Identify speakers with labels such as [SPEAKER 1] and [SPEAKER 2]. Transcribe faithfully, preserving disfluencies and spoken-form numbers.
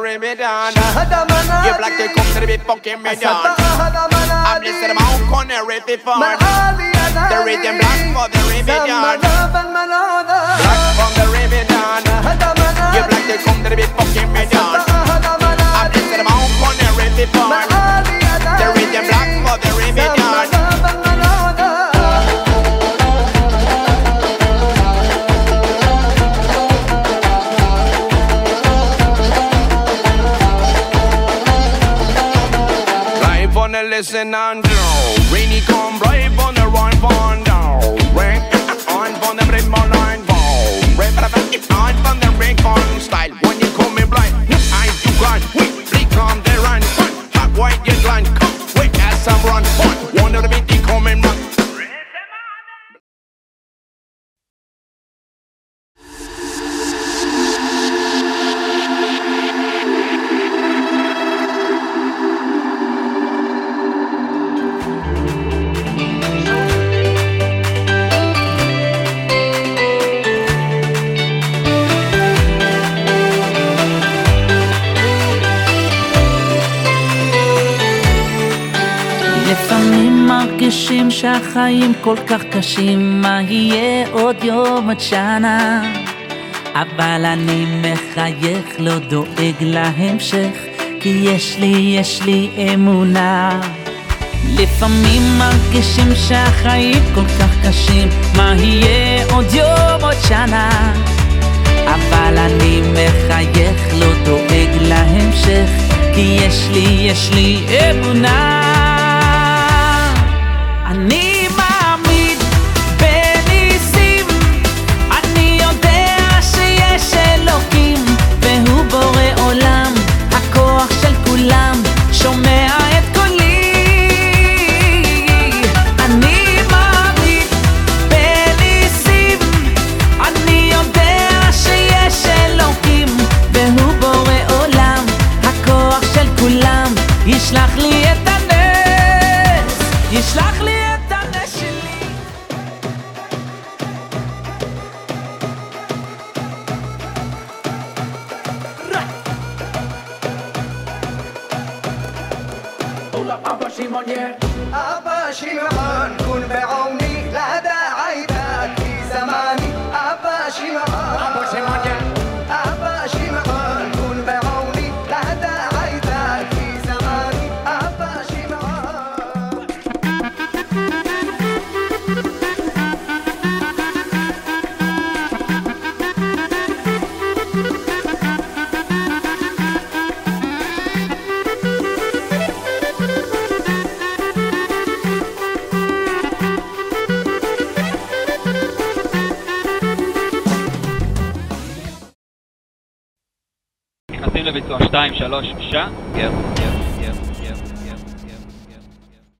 [SPEAKER 1] Ramadan. You black to come to the big fucking Ramadan. I bless the Mount Connery before. The rhythm black for the Ramadan. Black from the Ramadan. You black to come to the big fucking Ramadan. I bless the Mount Connery before. The rhythm black for the Ramadan. Listen and grow. Rainy come bright on the run on down. Rain on from the red man line ball. Rain but I keep on from the rain on style. When you come in blind, eyes you gone. We flick on the run. Hot white you blind. Come wait as some run. One of the big they come in run.
[SPEAKER 2] לפעמים מרגישים שהחיים כל כך קשים, מה יהיה עוד יום עד שנה? אבל אני מחייך, לא דואג להמשך, כי יש לי, יש לי אמונה. לפעמים מרגישים שהחיים כל כך קשים, מה יהיה עוד יום עוד שנה? אבל אני מחייך, לא דואג להמשך, כי יש לי, יש לי אמונה. אני מאמין בניסים, אני יודע שיש אלוקים, והוא בורא עולם, הכוח של כולם, שומע את קולי. אני מאמין בניסים, אני יודע שיש אלוקים, והוא בורא עולם, הכוח של כולם, ישלח לי את הנס, ישלח לי את הנס שלי.
[SPEAKER 3] أبا شيمون أبا شيمون كن بعوني لا داعي ذاك في زماني. أبا شيمون أبا شيمون أبا شيمون كن بعوني لا داعي ذاك في زماني. أبا شيمون
[SPEAKER 4] נכנסים לביצוע שתיים שלוש שעה גר גר